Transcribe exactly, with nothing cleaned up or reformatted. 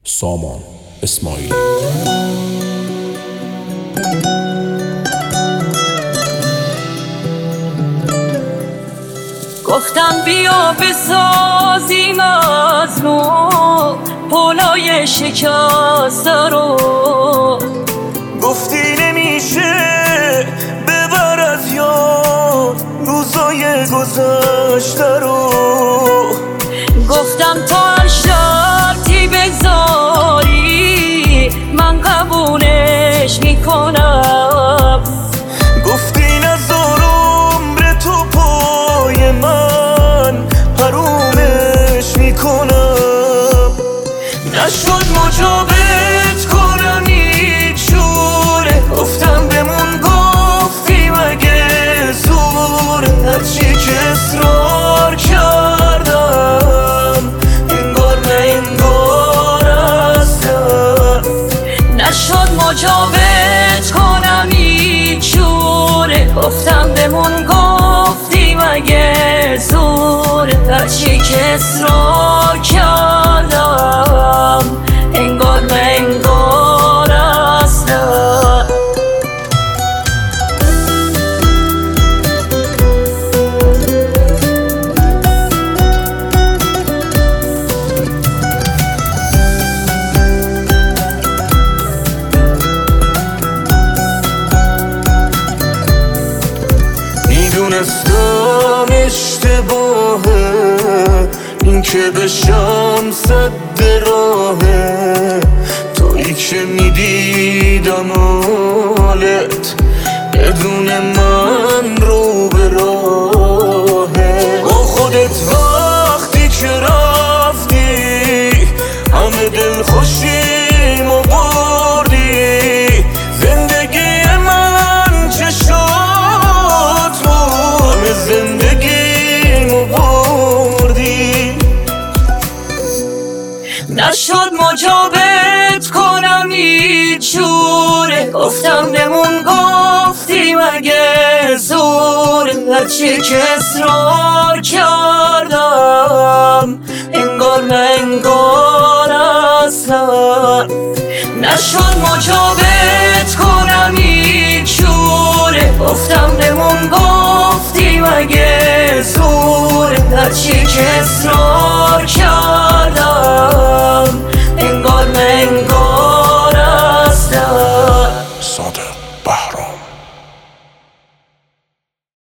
سامان اسماعیلی. گفتم بیا بسازیم از نو پلای شکسته رو، گفتی نمیشه ببر از یاد روزای گذشته رو. گفتم تا هر شرطی بذاری من قبولش میکنم. گفتی نذار عمر تو پای من حرومش میکنم. نشد مجابت کنم هیچ جوره، گفتم بمون گفتی مگه زوره. هرچی که اصرار کردم انگار نه انگار اصلا. نشد مجابت کنم هیچ جوره، گفتم بمون گفتی مگه زوره. هرچی که اصرار کردم انگار نه انگار اصلا. میدونستم اشتباهه این که بشم صد راهه. تویی که میدیدم حالت بدون من رو به راهه. با خودت وقتی که رفتی همه دل خوشیمو بردی. زندگی من چه شد تو همه زندگیمو بردی. نشد مجابت کنم هیچ جوره، گفتم بمون گفتی مگه زوره. هرچی که اصرار کردم انگار نه انگار اصلا. نشد مجابت کنم هیچ جوره، گفتم بمون گفتی مگه زوره. هرچی که اصرار کردم